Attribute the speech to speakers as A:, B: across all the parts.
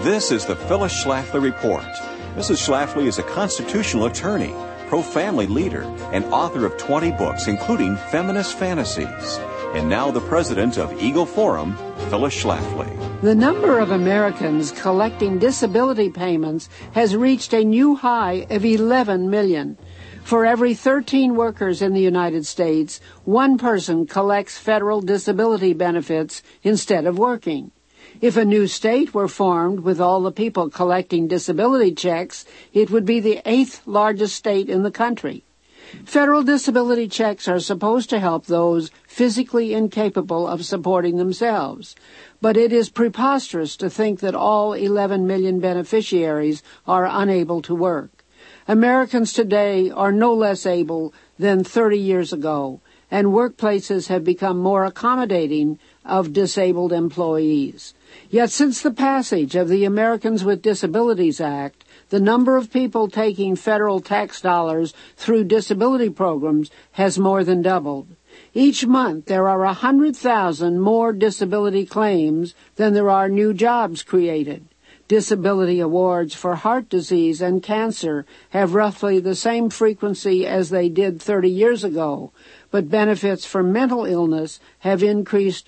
A: This is the Phyllis Schlafly Report. Mrs. Schlafly is a constitutional attorney, pro-family leader, and author of 20 books, including Feminist Fantasies. And now the president of Eagle Forum, Phyllis Schlafly.
B: The number of Americans collecting disability payments has reached a new high of 11 million. For every 13 workers in the United States, one person collects federal disability benefits instead of working. If a new state were formed with all the people collecting disability checks, it would be the 8th largest state in the country. Federal disability checks are supposed to help those physically incapable of supporting themselves, but it is preposterous to think that all 11 million beneficiaries are unable to work. Americans today are no less able than 30 years ago, and workplaces have become more accommodating of disabled employees. Yet since the passage of the Americans with Disabilities Act, the number of people taking federal tax dollars through disability programs has more than doubled. Each month there are 100,000 more disability claims than there are new jobs created. Disability awards for heart disease and cancer have roughly the same frequency as they did 30 years ago, but benefits for mental illness have increased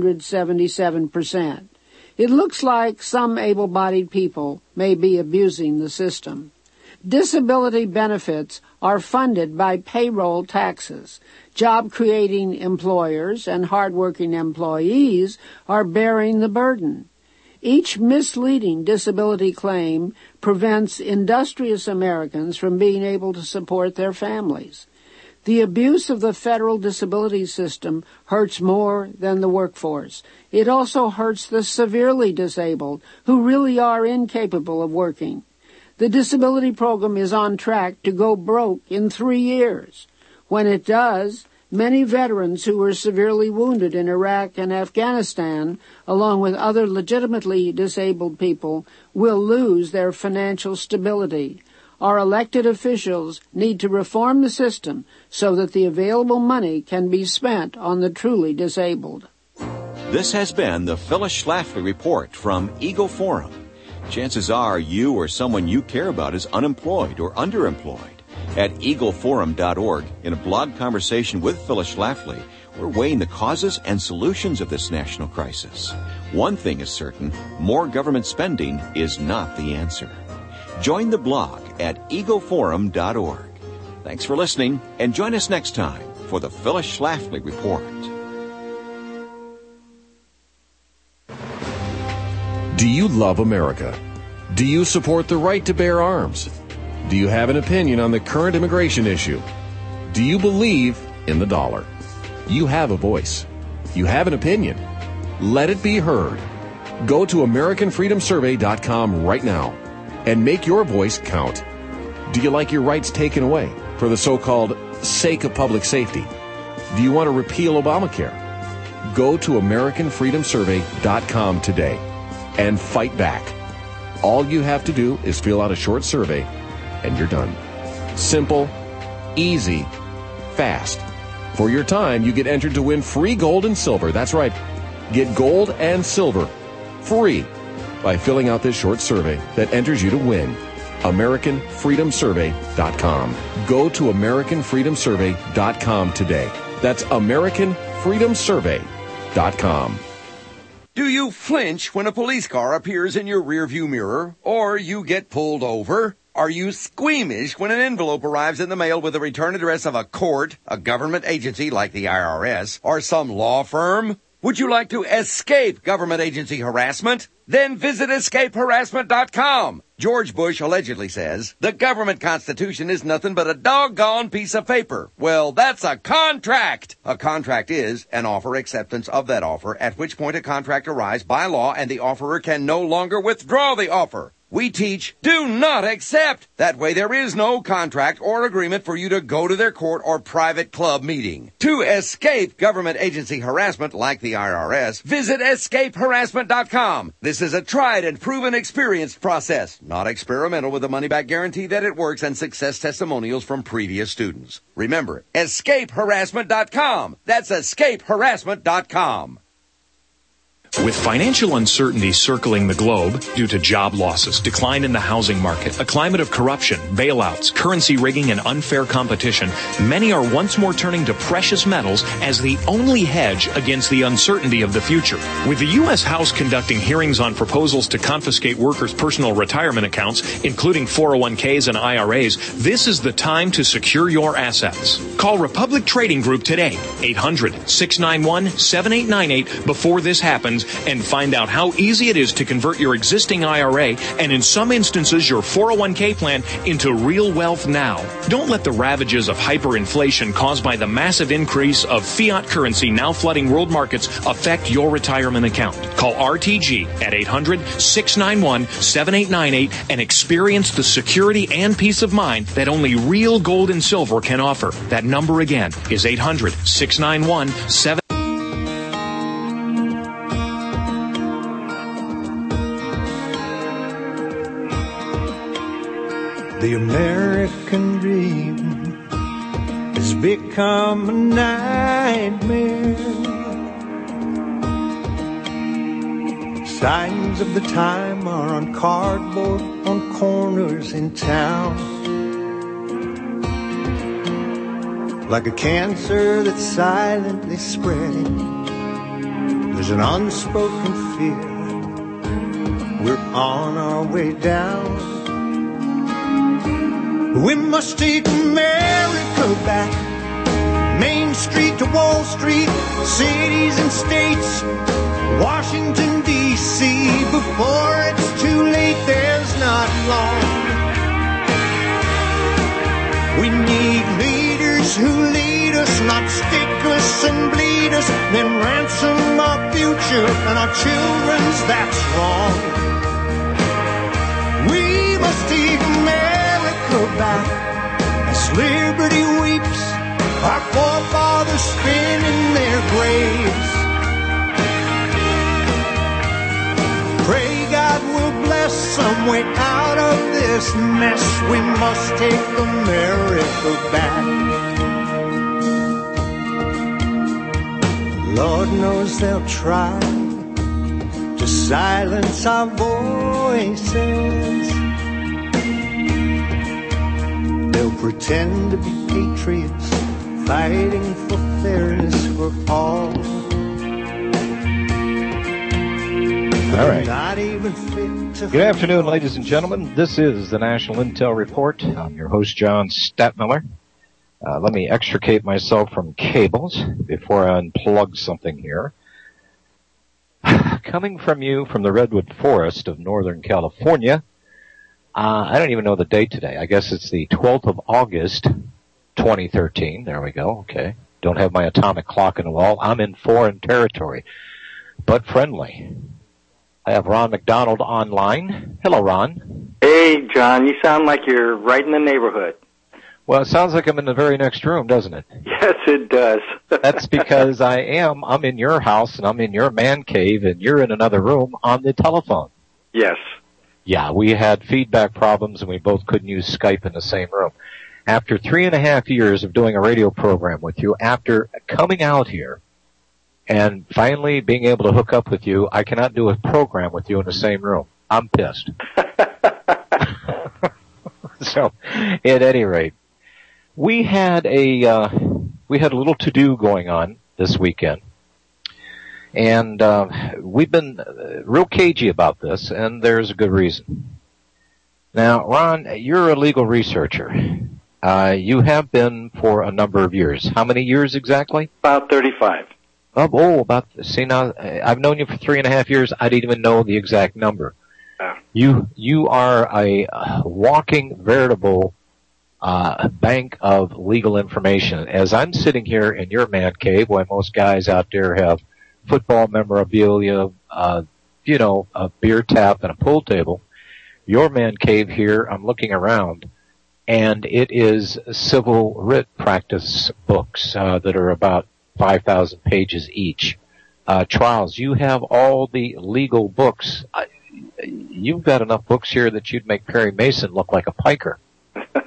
B: 177%. It looks like some able-bodied people may be abusing the system. Disability benefits are funded by payroll taxes. Job-creating employers and hard-working employees are bearing the burden. Each misleading disability claim prevents industrious Americans from being able to support their families. The abuse of the federal disability system hurts more than the workforce. It also hurts the severely disabled who really are incapable of working. The disability program is on track to go broke in 3 years. When it does, many veterans who were severely wounded in Iraq and Afghanistan, along with other legitimately disabled people, will lose their financial stability. Our elected officials need to reform the system so that the available money can be spent on the truly disabled.
A: This has been the Phyllis Schlafly Report from Eagle Forum. Chances are you or someone you care about is unemployed or underemployed. At eagleforum.org, in a blog conversation with Phyllis Schlafly, we're weighing the causes and solutions of this national crisis. One thing is certain, more government spending is not the answer. Join the blog at eagleforum.org. Thanks for listening, and join us next time for the Phyllis Schlafly Report.
C: Do you love America? Do you support the right to bear arms? Do you have an opinion on the current immigration issue? Do you believe in the dollar? You have a voice. You have an opinion. Let it be heard. Go to AmericanFreedomSurvey.com right now and make your voice count. Do you like your rights taken away for the so-called sake of public safety? Do you want to repeal Obamacare? Go to AmericanFreedomSurvey.com today and fight back. All you have to do is fill out a short survey and you're done. Simple, easy, fast. For your time, you get entered to win free gold and silver. That's right. Get gold and silver free by filling out this short survey that enters you to win. AmericanFreedomSurvey.com. Go to AmericanFreedomSurvey.com today. That's AmericanFreedomSurvey.com.
D: Do you flinch when a police car appears in your rearview mirror or you get pulled over? Are you squeamish when an envelope arrives in the mail with the return address of a court, a government agency like the IRS, or some law firm? Would you like to escape government agency harassment? Then visit escapeharassment.com. George Bush allegedly says, the government constitution is nothing but a doggone piece of paper. Well, that's a contract. A contract is an offer acceptance of that offer, at which point a contract arrives by law and the offerer can no longer withdraw the offer. We teach, do not accept. That way there is no contract or agreement for you to go to their court or private club meeting. To escape government agency harassment like the IRS, visit escapeharassment.com. This is a tried and proven experienced process, not experimental, with a money-back guarantee that it works and success testimonials from previous students. Remember, escapeharassment.com. That's escapeharassment.com.
E: With financial uncertainty circling the globe due to job losses, decline in the housing market, a climate of corruption, bailouts, currency rigging, and unfair competition, many are once more turning to precious metals as the only hedge against the uncertainty of the future. With the U.S. House conducting hearings on proposals to confiscate workers' personal retirement accounts, including 401ks and IRAs, this is the time to secure your assets. Call Republic Trading Group today, 800-691-7898 before this happens, and find out how easy it is to convert your existing IRA and in some instances your 401k plan into real wealth now. Don't let the ravages of hyperinflation caused by the massive increase of fiat currency now flooding world markets affect your retirement account. Call RTG at 800-691-7898 and experience the security and peace of mind that only real gold and silver can offer. That number again is 800-691-7898.
F: The American dream has become a nightmare. Signs of the time are on cardboard on corners in town. Like a cancer that's silently spreading, there's an unspoken fear. We're on our way down. We must take America back, Main Street to Wall Street, cities and states, Washington, D.C. Before it's too late, there's not long. We need leaders who lead us, not stick us and bleed us, then ransom our future and our children's, that's wrong. We must take America back as liberty weeps, our forefathers spin in their graves. Pray God will bless some way out of this mess. We must take America back. Lord knows they'll try to silence our voices. They'll pretend to be patriots, fighting for fairness for all.
G: All right. Good afternoon, ladies and gentlemen. This is the National Intel Report. I'm your host, John Stadtmiller. Let me extricate myself from cables before I unplug something here. Coming from you from the Redwood Forest of Northern California, I don't even know the date today. I guess it's the 12th of August, 2013. There we go. Okay. Don't have my atomic clock in the wall. I'm in foreign territory, but friendly. I have Ron McDonald online. Hello, Ron.
H: Hey, John. You sound like you're right in the neighborhood.
G: Well, it sounds like I'm in the very next room, doesn't it?
H: Yes, it does.
G: That's because I'm in your house and I'm in your man cave and you're in another room on the telephone.
H: Yes.
G: Yeah, we had feedback problems and we both couldn't use Skype in the same room. After 3.5 years of doing a radio program with you, after coming out here and finally being able to hook up with you, I cannot do a program with you in the same room. I'm pissed. So, at any rate, we had a little to-do going on this weekend. And we've been real cagey about this, and there's a good reason. Now, Ron, you're a legal researcher. You have been for a number of years. How many years exactly?
H: About 35.
G: See now, I've known you for 3.5 years. I didn't even know the exact number. You are a walking, veritable bank of legal information. As I'm sitting here in your man cave, while most guys out there have football memorabilia, a beer tap and a pool table, your man cave here, I'm looking around, and it is civil writ practice books that are about 5,000 pages each. Trials. You have all the legal books. You've got enough books here that you'd make Perry Mason look like a piker.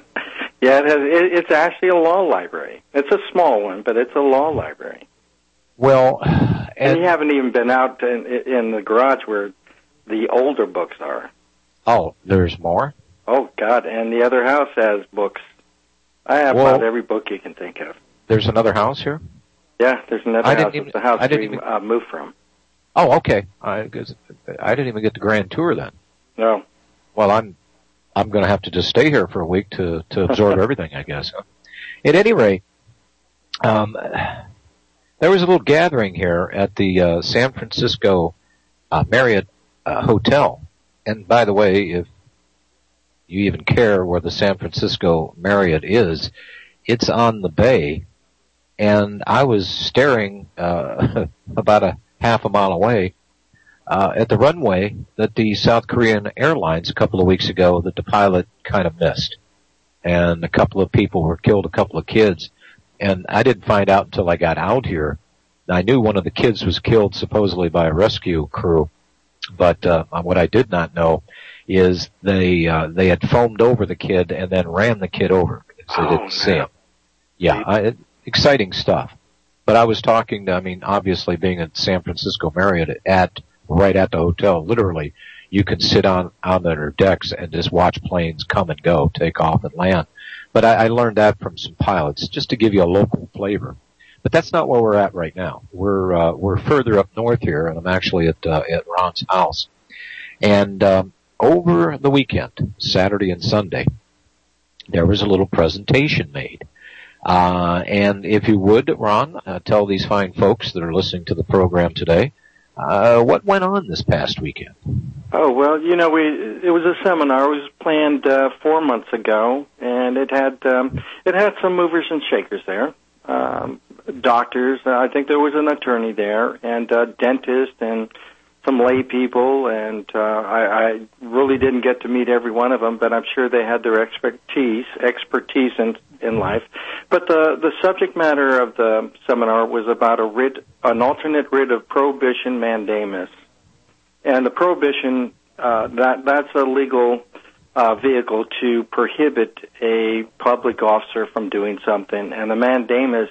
H: Yeah, it's actually a law library. It's a small one, but it's a law library.
G: Well,
H: and you haven't even been out in the garage where the older books are.
G: Oh, there's more?
H: Oh, God, and the other house has books. I have about every book you can think of.
G: There's another house here?
H: Yeah, there's another house. It's the house we moved from.
G: Oh, okay. I didn't even get the grand tour then.
H: No.
G: Well, I'm going to have to just stay here for a week to absorb everything, I guess. At any rate, there was a little gathering here at the San Francisco Marriott Hotel. And by the way, if you even care where the San Francisco Marriott is, it's on the bay. And I was staring about a half a mile away at the runway that the South Korean Airlines a couple of weeks ago that the pilot kind of missed. And a couple of people were killed, a couple of kids. And I didn't find out until I got out here. I knew one of the kids was killed supposedly by a rescue crew. But what I did not know is they had foamed over the kid and then ran the kid over because they didn't see him. Yeah, exciting stuff. But I was talking to, obviously being at San Francisco Marriott right at the hotel, literally, you can sit on their decks and just watch planes come and go, take off and land. But I learned that from some pilots, just to give you a local flavor. But that's not where we're at right now. We're further up north here, and I'm actually at Ron's house. And over the weekend, Saturday and Sunday, there was a little presentation made. And if you would, Ron, tell these fine folks that are listening to the program today, what went on this past weekend?
H: Oh, well, it was a seminar. It was planned 4 months ago, and it had some movers and shakers there. Doctors, I think there was an attorney there, and a dentist, and some lay people, and I really didn't get to meet every one of them, but I'm sure they had their expertise in life. But the subject matter of the seminar was about an alternate writ of prohibition mandamus. And the prohibition, that's a legal vehicle to prohibit a public officer from doing something, and the mandamus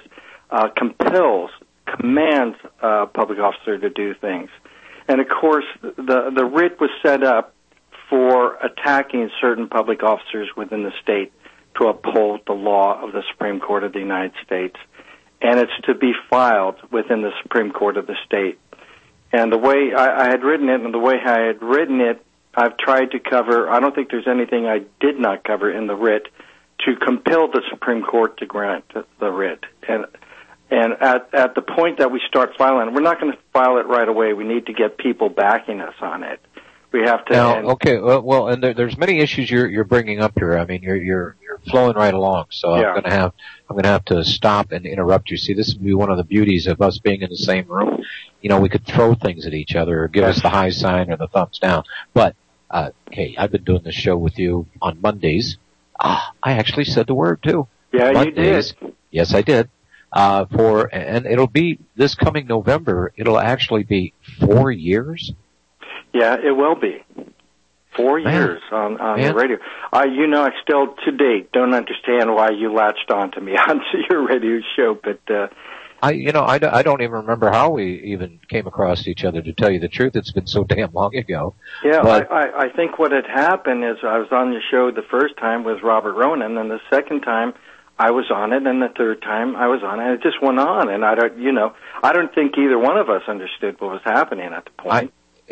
H: commands a public officer to do things. And of course, the writ was set up for attacking certain public officers within the state to uphold the law of the Supreme Court of the United States. And it's to be filed within the Supreme Court of the state. And the way I had written it, and the way I had written it, I've tried to cover, I don't think there's anything I did not cover in the writ, to compel the Supreme Court to grant the writ. And at the point that we start filing, we're not going to file it right away. We need to get people backing us on it. We have to.
G: Now, okay, well, and there's many issues you're bringing up here. You're flowing right along. So yeah. I'm going to have to stop and interrupt you. See, this would be one of the beauties of us being in the same room. We could throw things at each other or give us the high sign or the thumbs down. But hey, I've been doing this show with you on Mondays. I actually said the word too.
H: Yeah,
G: Mondays.
H: You did.
G: Yes, I did. And it'll be this coming November. It'll actually be 4 years.
H: Yeah, it will be 4 years on the radio. I still to date don't understand why you latched onto me onto your radio show, but
G: I don't even remember how we even came across each other. To tell you the truth, it's been so damn long ago.
H: Yeah,
G: but
H: I think what had happened is I was on your show the first time with Robert Ronan, and the second time I was on it, and the third time I was on it. And it just went on, and I don't think either one of us understood what was happening at the point.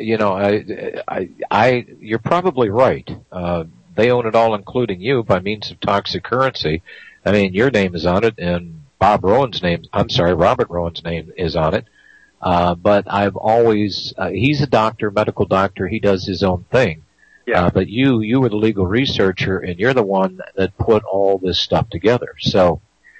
G: You're probably right. They own it all, including you, by means of toxic currency. Your name is on it, and Robert Rowan's name is on it. But I've always, he's a doctor, medical doctor. He does his own thing.
H: Yeah.
G: But you were the legal researcher, and you're the one that put all this stuff together. So,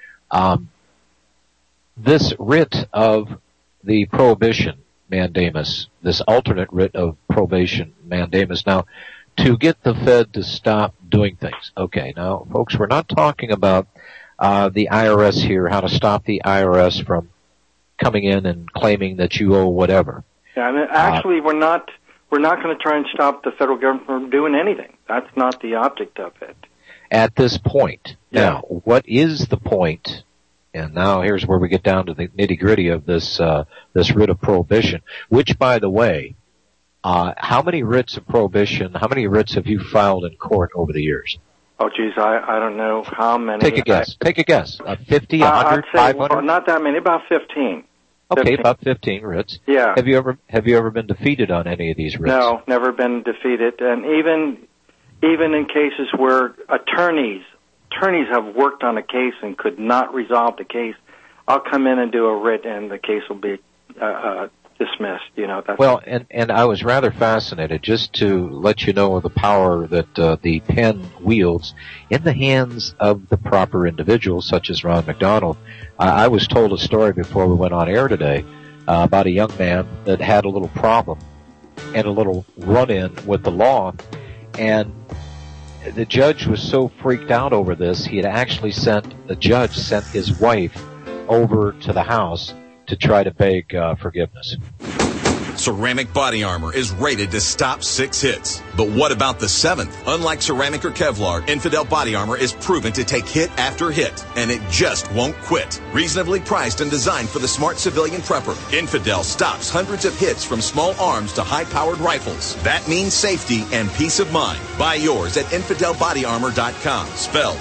G: this writ of the prohibition mandamus, this alternate writ of probation mandamus. Now, to get the Fed to stop doing things. Okay, now, folks, we're not talking about the IRS here, how to stop the IRS from coming in and claiming that you owe whatever.
H: Yeah, actually, we're not going to try and stop the federal government from doing anything. That's not the object of it.
G: At this point.
H: Yeah.
G: Now, what is the point? And now here's where we get down to the nitty-gritty of this writ of prohibition, which, by the way, how many writs of prohibition, how many writs have you filed in court over the years?
H: Oh, geez, I don't know how many.
G: Take a guess. 50, 100, 500?
H: Not that many, about 15.
G: Okay,
H: 15.
G: about 15 writs.
H: Yeah.
G: Have you ever been defeated on any of these writs?
H: No, never been defeated. And even in cases where attorneys have worked on a case and could not resolve the case, I'll come in and do a writ and the case will be dismissed.
G: Well, and I was rather fascinated just to let you know of the power that the pen wields in the hands of the proper individuals, such as Ron McDonald. I was told a story before we went on air today about a young man that had a little problem and a little run-in with the law, and the judge was so freaked out over this, the judge sent his wife over to the house to try to beg forgiveness.
I: Ceramic Body Armor is rated to stop 6 hits. But what about the 7th? Unlike ceramic or Kevlar, Infidel Body Armor is proven to take hit after hit, and it just won't quit. Reasonably priced and designed for the smart civilian prepper, Infidel stops hundreds of hits from small arms to high-powered rifles. That means safety and peace of mind. Buy yours at InfidelBodyArmor.com. Spelled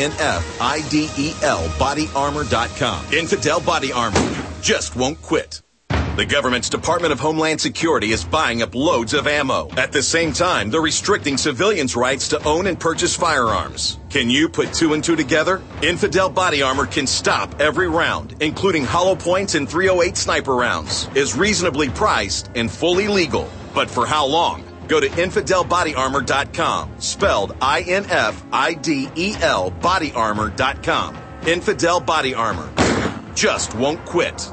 I: INFIDEL BodyArmor.com. Infidel Body Armor just won't quit. The government's Department of Homeland Security is buying up loads of ammo. At the same time, they're restricting civilians' rights to own and purchase firearms. Can you put 2 and 2 together? Infidel Body Armor can stop every round, including hollow points and .308 sniper rounds, is reasonably priced and fully legal. But for how long? Go to InfidelBodyArmor.com, spelled INFIDEL BodyArmor.com. Infidel Body Armor just won't quit.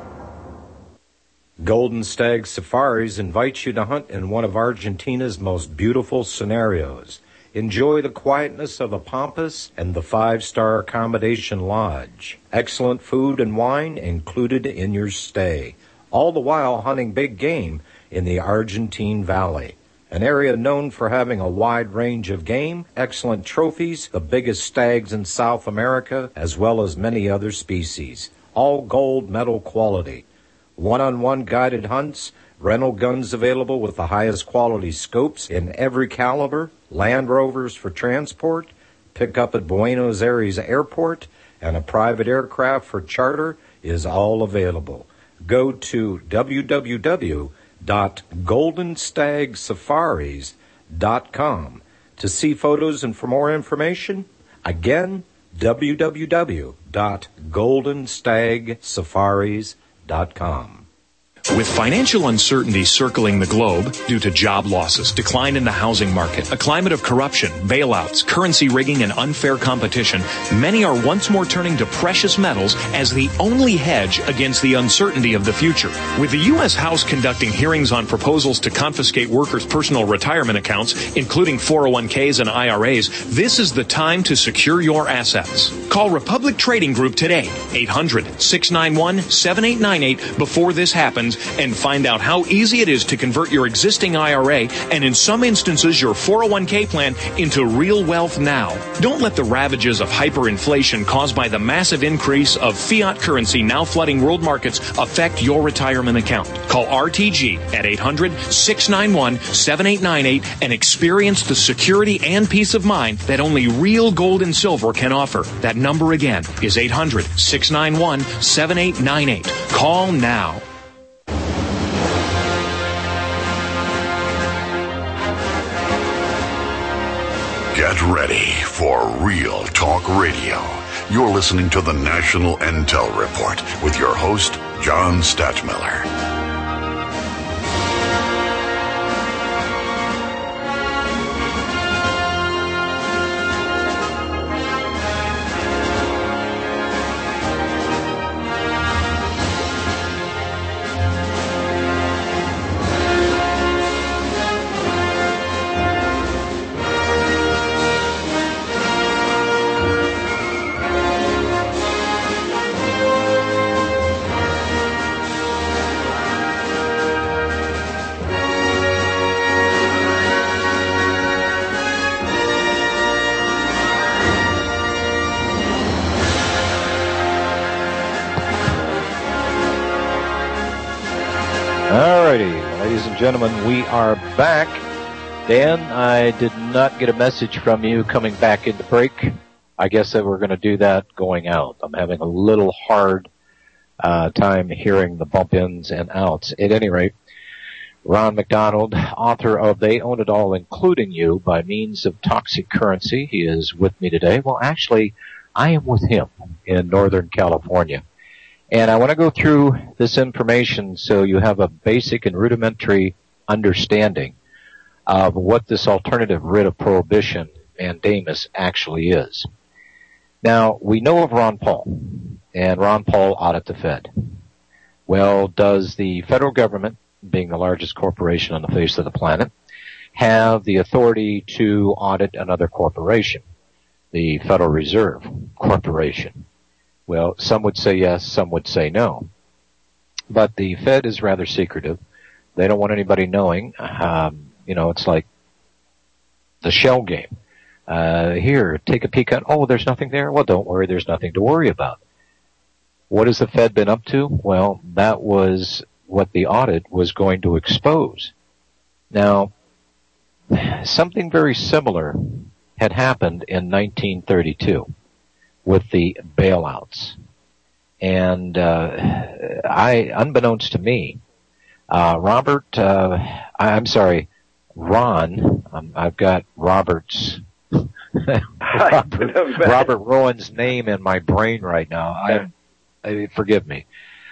J: Golden Stag Safaris invites you to hunt in one of Argentina's most beautiful scenarios. Enjoy the quietness of the Pampas and the 5-star accommodation lodge. Excellent food and wine included in your stay. All the while hunting big game in the Argentine Valley, an area known for having a wide range of game, excellent trophies, the biggest stags in South America, as well as many other species. All gold medal quality. One-on-one guided hunts, rental guns available with the highest quality scopes in every caliber, Land Rovers for transport, pick up at Buenos Aires Airport, and a private aircraft for charter is all available. Go to www.goldenstagsafaris.com to see photos and for more information. Again, www.goldenstagsafaris.com.
E: With financial uncertainty circling the globe due to job losses, decline in the housing market, a climate of corruption, bailouts, currency rigging, and unfair competition, many are once more turning to precious metals as the only hedge against the uncertainty of the future. With the U.S. House conducting hearings on proposals to confiscate workers' personal retirement accounts, including 401ks and IRAs, this is the time to secure your assets. Call Republic Trading Group today, 800-691-7898 before this happens, and find out how easy it is to convert your existing IRA and in some instances your 401k plan into real wealth now. Don't let the ravages of hyperinflation caused by the massive increase of fiat currency now flooding world markets affect your retirement account. Call RTG at 800-691-7898 and experience the security and peace of mind that only real gold and silver can offer. That number again is 800-691-7898. Call now.
K: Get ready for Real Talk Radio. You're listening to the National Intel Report with your host, John Stadtmiller.
G: and gentlemen, we are back. Dan, I did not get a message from you coming back into break. I guess that we're going to do that going out. I'm having a little hard time hearing the bump ins and outs. At any rate, Ron McDonald, author of They Own It All, Including You, by Means of Toxic Currency. He is with me today. Well, actually, I am with him in Northern California. And I want to go through this information so you have a basic and rudimentary understanding of what this alternative writ of prohibition, mandamus, actually is. Now, we know of Ron Paul, and Ron Paul audit the Fed. Well, does the federal government, being the largest corporation on the face of the planet, have the authority to audit another corporation, the Federal Reserve Corporation? Well, some would say yes, some would say no. But the Fed is rather secretive. They don't want anybody knowing. It's like the shell game. Here, take a peek at, oh, there's nothing there? Well, don't worry, there's nothing to worry about. What has the Fed been up to? Well, that was what the audit was going to expose. Now, something very similar had happened in 1932 with the bailouts. And unbeknownst to me, Ron, I've got Robert's Robert Rowan's name in my brain right now. Forgive me.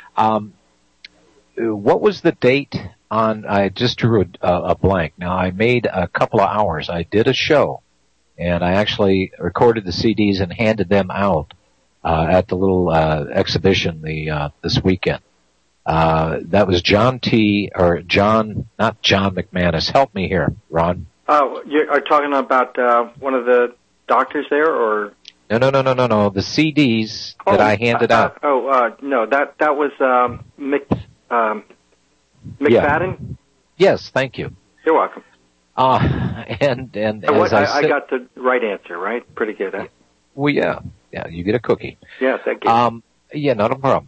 G: What was the date on? I just drew a blank. Now, I made a couple of hours. I did a show, and I actually recorded the CDs and handed them out at the little exhibition this weekend. That was not John McManus. Help me here, Ron.
H: Oh, you are talking about one of the doctors there, or?
G: No. The CDs that I handed out.
H: No, that was McFadden?
G: Yes, thank you.
H: You're welcome.
G: And as
H: I got the right answer, right? Pretty good, huh?
G: Well, yeah, you get a cookie.
H: Yeah, thank you.
G: Yeah, not a problem.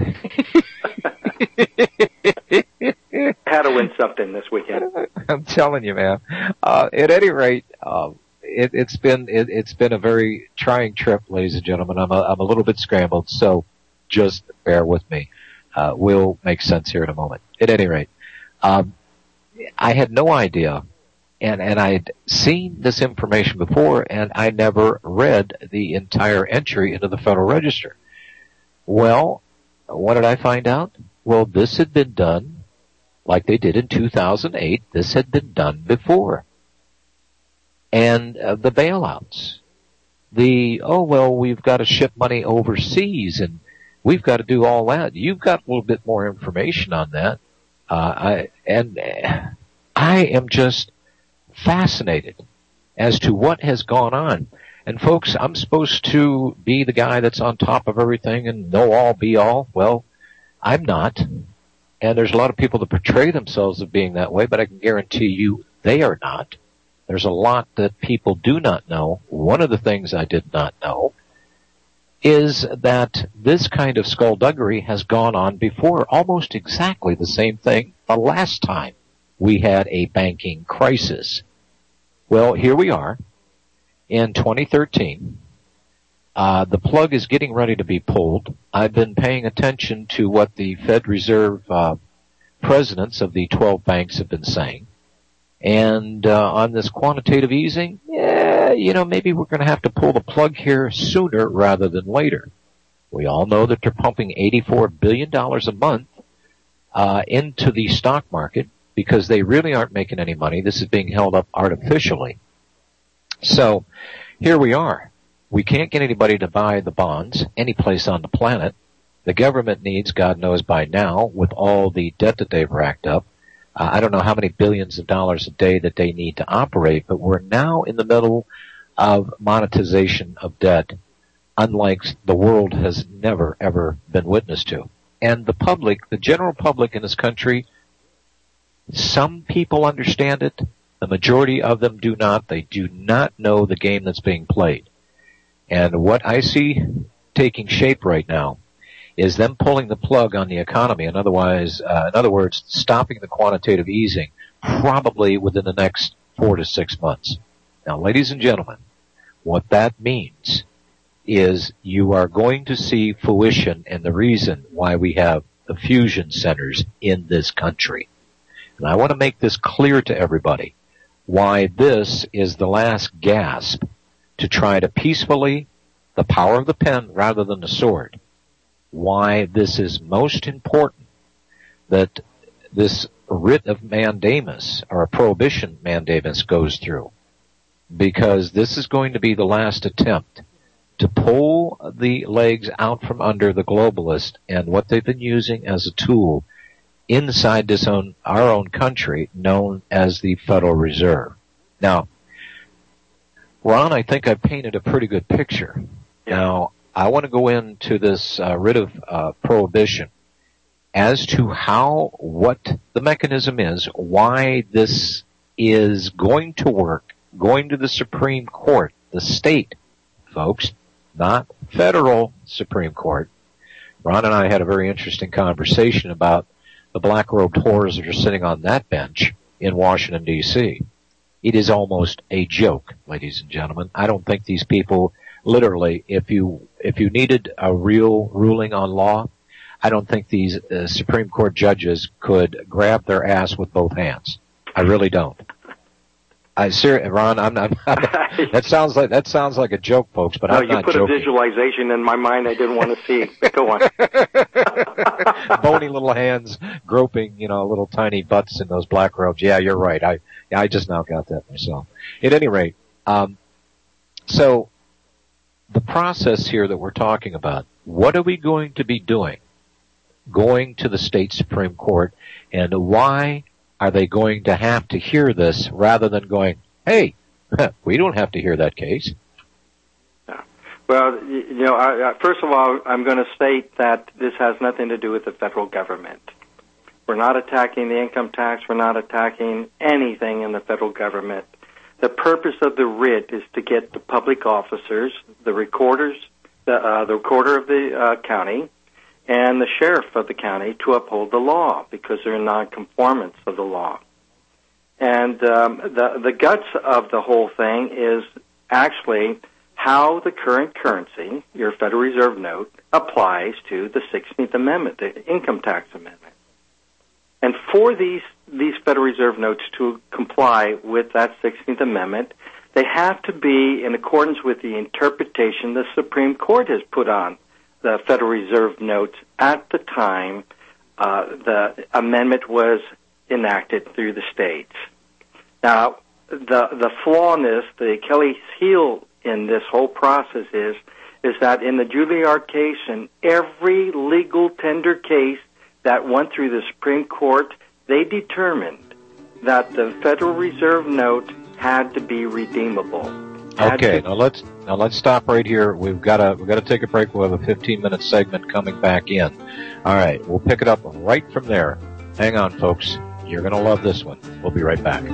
H: Had to win something this weekend.
G: I'm telling you, man. At any rate, it's been a very trying trip, ladies and gentlemen. I'm a little bit scrambled, so just bear with me. Will make sense here in a moment. At any rate, I had no idea, and I had seen this information before, and I never read the entire entry into the Federal Register. Well, what did I find out? Well, this had been done like they did in 2008. This had been done before. And the bailouts, we've got to ship money overseas, and we've got to do all that. You've got a little bit more information on that. I am just fascinated as to what has gone on. And folks, I'm supposed to be the guy that's on top of everything and know all, be all. Well, I'm not. And there's a lot of people that portray themselves as being that way, but I can guarantee you they are not. There's a lot that people do not know. One of the things I did not know is that this kind of skullduggery has gone on before, almost exactly the same thing the last time we had a banking crisis. Well, here we are in 2013. The plug is getting ready to be pulled. I've been paying attention to what the Fed Reserve presidents of the 12 banks have been saying. And on this quantitative easing, maybe we're going to have to pull the plug here sooner rather than later. We all know that they're pumping $84 billion a month into the stock market because they really aren't making any money. This is being held up artificially. So here we are. We can't get anybody to buy the bonds any place on the planet. The government needs, God knows by now, with all the debt that they've racked up, I don't know how many billions of dollars a day that they need to operate, but we're now in the middle of monetization of debt, unlike the world has never, ever been witness to. And the public, the general public in this country, some people understand it. The majority of them do not. They do not know the game that's being played. And what I see taking shape right now is them pulling the plug on the economy. In other words, stopping the quantitative easing probably within the next 4 to 6 months. Now, ladies and gentlemen, what that means is you are going to see fruition and the reason why we have the fusion centers in this country. And I want to make this clear to everybody, why this is the last gasp to try to peacefully, the power of the pen rather than the sword, why this is most important that this writ of mandamus or a prohibition mandamus goes through, because this is going to be the last attempt to pull the legs out from under the globalists and what they've been using as a tool inside our own country known as the Federal Reserve. Now, Ron, I think I've painted a pretty good picture. Now, I want to go into this writ of prohibition as to what the mechanism is, why this is going to work, going to the Supreme Court, the state, folks, not federal Supreme Court. Ron and I had a very interesting conversation about the black-robed whores that are sitting on that bench in Washington, D.C. It is almost a joke, ladies and gentlemen. I don't think these people, literally, if you needed a real ruling on law, I don't think these Supreme Court judges could grab their ass with both hands. I really don't. Ron, that sounds like a joke, folks, but I'm not joking.
H: You put a visualization in my mind I didn't want to see. Go on.
G: Bony little hands groping, little tiny butts in those black robes. Yeah, you're right. I just now got that myself. At any rate, so the process here that we're talking about, what are we going to be doing? Going to the state Supreme Court, and why are they going to have to hear this rather than going, hey, we don't have to hear that case?
H: Well, first of all, I'm going to state that this has nothing to do with the federal government. We're not attacking the income tax. We're not attacking anything in the federal government. The purpose of the writ is to get the public officers, the recorders, the recorder of the county, and the sheriff of the county to uphold the law because they're in nonconformance of the law. And the guts of the whole thing is actually how the current currency, your Federal Reserve note, applies to the 16th Amendment, the Income Tax Amendment. And for these Federal Reserve notes to comply with that 16th Amendment, they have to be in accordance with the interpretation the Supreme Court has put on the Federal Reserve notes at the time the amendment was enacted through the states. Now, the flaw in this, the Achilles heel in this whole process is that in the Juilliard case and every legal tender case that went through the Supreme Court, they determined that the Federal Reserve note had to be redeemable.
G: Okay, now let's stop right here. We've got to take a break. We'll have a 15-minute segment coming back in. All right, we'll pick it up right from there. Hang on, folks. You're going to love this one. We'll be right back.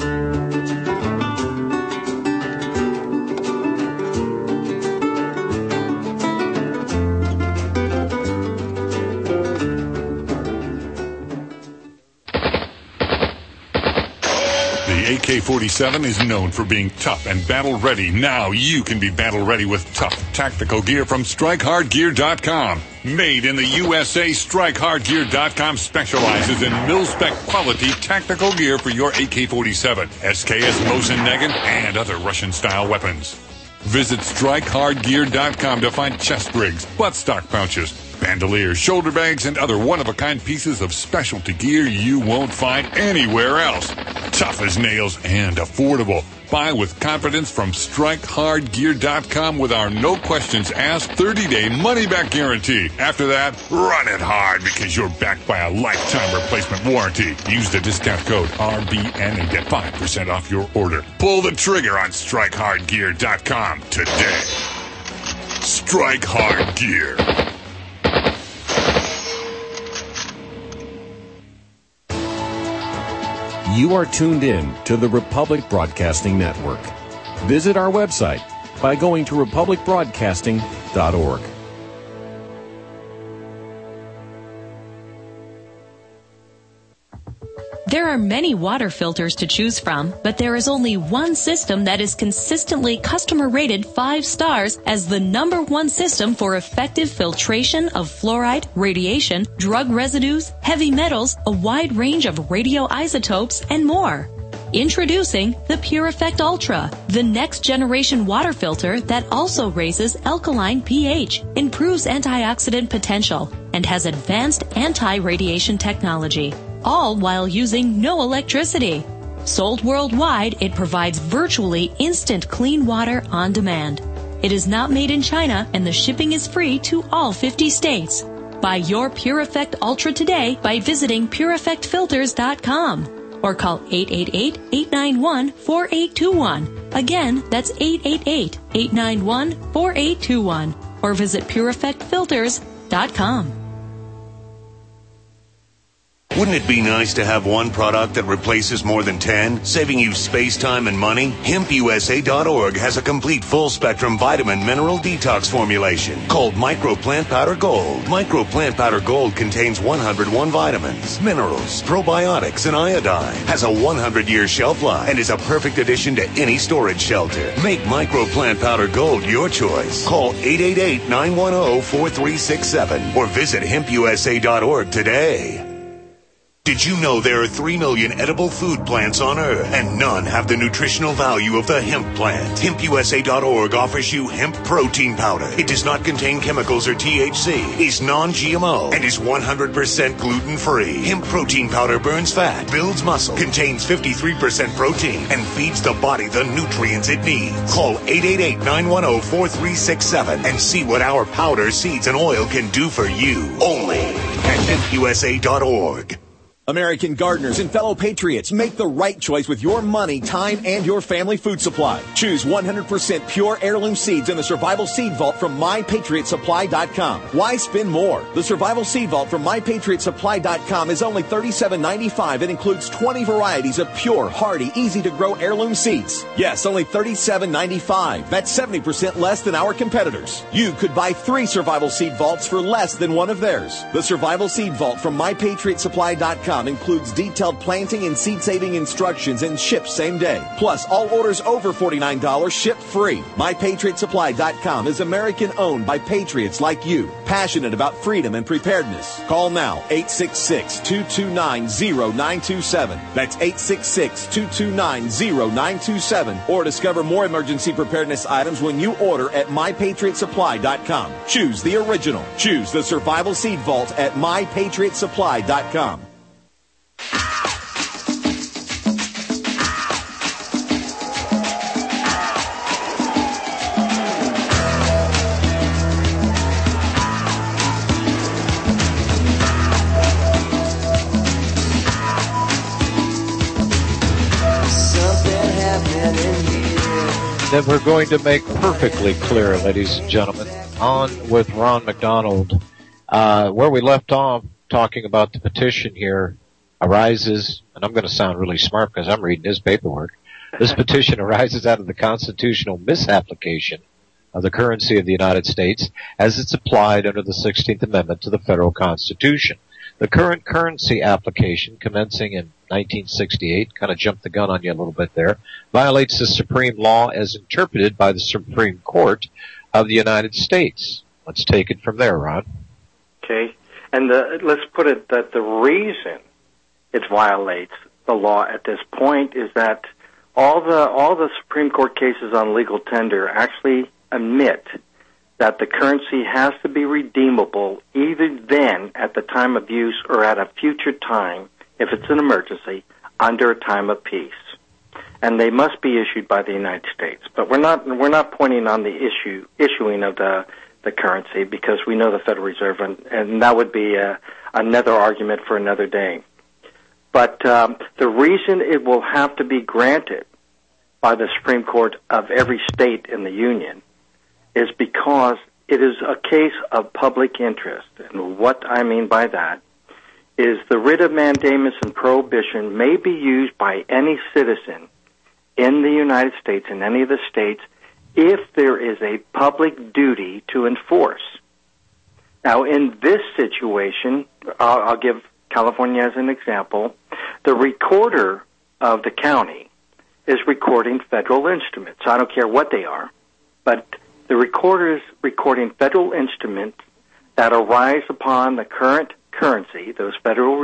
L: AK-47 is known for being tough and battle-ready. Now you can be battle-ready with tough tactical gear from StrikeHardGear.com. Made in the USA, StrikeHardGear.com specializes in mil-spec quality tactical gear for your AK-47, SKS Mosin Nagin, and other Russian-style weapons. Visit StrikeHardGear.com to find chest rigs, buttstock pouches, bandoliers, shoulder bags, and other one-of-a-kind pieces of specialty gear you won't find anywhere else. Tough as nails and affordable. Buy with confidence from StrikeHardGear.com with our no-questions-asked 30-day money-back guarantee. After that, run it hard because you're backed by a lifetime replacement warranty. Use the discount code RBN and get 5% off your order. Pull the trigger on StrikeHardGear.com today. Strike Hard Gear.
C: You are tuned in to the Republic Broadcasting Network. Visit our website by going to republicbroadcasting.org.
M: There are many water filters to choose from, but there is only one system that is consistently customer rated 5 stars as the #1 system for effective filtration of fluoride, radiation, drug residues, heavy metals, a wide range of radioisotopes, and more. Introducing the Pure Effect Ultra, the next generation water filter that also raises alkaline pH, improves antioxidant potential, and has advanced anti-radiation technology, all while using no electricity. Sold worldwide, it provides virtually instant clean water on demand. It is not made in China, and the shipping is free to all 50 states. Buy your Pure Effect Ultra today by visiting PureEffectFilters.com. or call 888-891-4821. Again, that's 888-891-4821. Or visit PureEffectFilters.com.
N: Wouldn't it be nice to have one product that replaces more than 10, saving you space, time, and money? HempUSA.org has a complete full-spectrum vitamin mineral detox formulation called Micro Plant Powder Gold. Micro Plant Powder Gold contains 101 vitamins, minerals, probiotics, and iodine. Has a 100-year shelf life and is a perfect addition to any storage shelter. Make Micro Plant Powder Gold your choice. Call 888-910-4367 or visit HempUSA.org today. Did you know there are 3 million edible food plants on Earth, and none have the nutritional value of the hemp plant? HempUSA.org offers you hemp protein powder. It does not contain chemicals or THC, is non-GMO, and is 100% gluten-free. Hemp protein powder burns fat, builds muscle, contains 53% protein, and feeds the body the nutrients it needs. Call 888-910-4367 and see what our powder, seeds, and oil can do for you. Only at HempUSA.org.
A: American gardeners and fellow patriots, make the right choice with your money, time, and your family food supply. Choose 100% pure heirloom seeds in the Survival Seed Vault from MyPatriotSupply.com. Why spend more? The Survival Seed Vault from MyPatriotSupply.com is only $37.95 and includes 20 varieties of pure, hardy, easy-to-grow heirloom seeds. Yes, only $37.95. That's 70% less than our competitors. You could buy 3 Survival Seed Vaults for less than one of theirs. The Survival Seed Vault from MyPatriotSupply.com includes detailed planting and seed-saving instructions and ships same day. Plus, all orders over $49 ship free. MyPatriotSupply.com is American-owned by patriots like you, passionate about freedom and preparedness. Call now, 866-229-0927. That's 866-229-0927. Or discover more emergency preparedness items when you order at MyPatriotSupply.com. Choose the original. Choose the Survival Seed Vault at MyPatriotSupply.com.
G: That we're going to make perfectly clear, ladies and gentlemen, on with Ron McDonald. Where we left off talking about the petition here arises, and I'm going to sound really smart because I'm reading his paperwork. This petition arises out of the constitutional misapplication of the currency of the United States as it's applied under the 16th Amendment to the federal Constitution. The current currency application, commencing in 1968, kind of jumped the gun on you a little bit there, violates the supreme law as interpreted by the Supreme Court of the United States. Let's take it from there, Ron.
H: Okay. And let's put it that the reason it violates the law at this point is that all the Supreme Court cases on legal tender actually admit that the currency has to be redeemable either then at the time of use or at a future time, if it's an emergency, under a time of peace. And they must be issued by the United States. But we're not pointing on the issuing of the currency because we know the Federal Reserve, and that would be another argument for another day. But the reason it will have to be granted by the Supreme Court of every state in the Union is because it is a case of public interest. And what I mean by that is the writ of mandamus and prohibition may be used by any citizen in the United States, in any of the states, if there is a public duty to enforce. Now, in this situation, I'll give California as an example. The recorder of the county is recording federal instruments. I don't care what they are, but the recorder is recording federal instruments that arise upon the current currency, those federal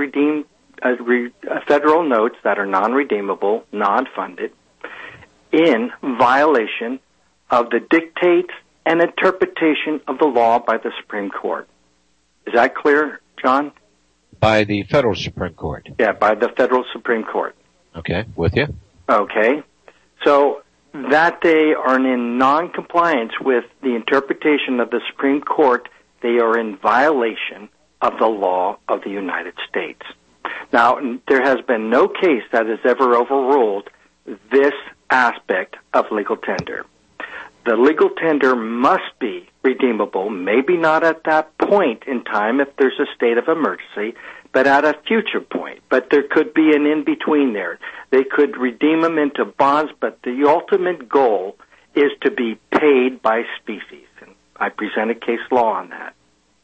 H: federal notes that are non-redeemable, non-funded, in violation of the dictates and interpretation of the law by the Supreme Court. Is that clear, John?
G: By the federal Supreme Court.
H: Yeah, by the federal Supreme Court.
G: Okay, with you.
H: Okay. So that they are in non-compliance with the interpretation of the Supreme Court, they are in violation of the law of the United States. Now, there has been no case that has ever overruled this aspect of legal tender. The legal tender must be redeemable, maybe not at that point in time if there's a state of emergency, but at a future point. But there could be an in-between there. They could redeem them into bonds, but the ultimate goal is to be paid by species. And I presented case law on that.